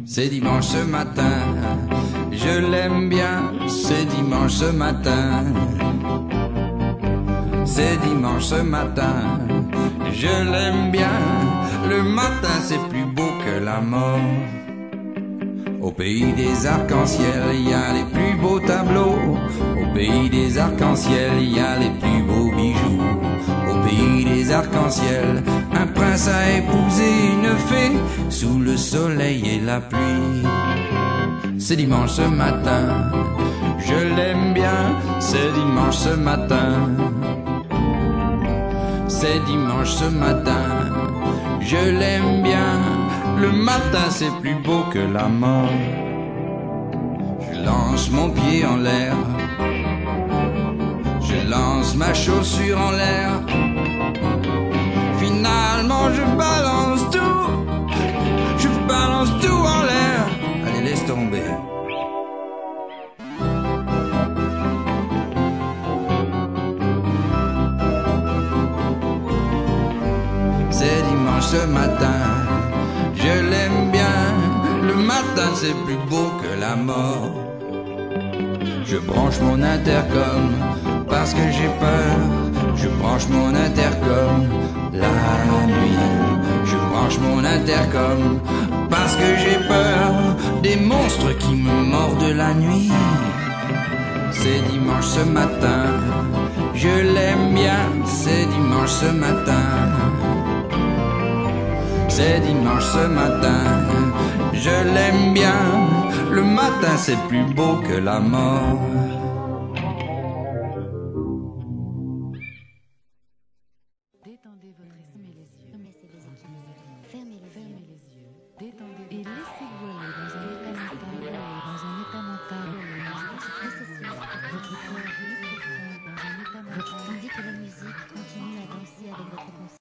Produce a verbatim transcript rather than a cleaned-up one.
C'est dimanche ce matin, je l'aime bien, c'est dimanche ce matin. C'est dimanche ce matin, je l'aime bien, le matin c'est plus beau que la mort. Au pays des arcs-en-ciel, il y a les plus beaux tableaux. Au pays des arcs-en-ciel, il y a les plus beaux bijoux. Au pays des arcs-en-ciel, un prince a épousé une fée sous le soleil et la pluie. C'est dimanche ce matin, je l'aime bien, c'est dimanche ce matin. C'est dimanche ce matin, je l'aime bien, le matin c'est plus beau que la mort. Je lance mon pied en l'air, je lance ma chaussure en l'air. Finalement je balance tout, je balance tout en l'air. Allez, laisse tomber. C'est dimanche ce matin, je l'aime bien, le matin c'est plus beau que la mort. Je branche mon intercom parce que j'ai peur, je branche mon intercom la nuit. Je branche mon intercom parce que j'ai peur des monstres qui me mordent la nuit. C'est dimanche ce matin, je l'aime bien, c'est dimanche ce matin. C'est dimanche ce matin, je l'aime bien, le matin c'est plus beau que la mort.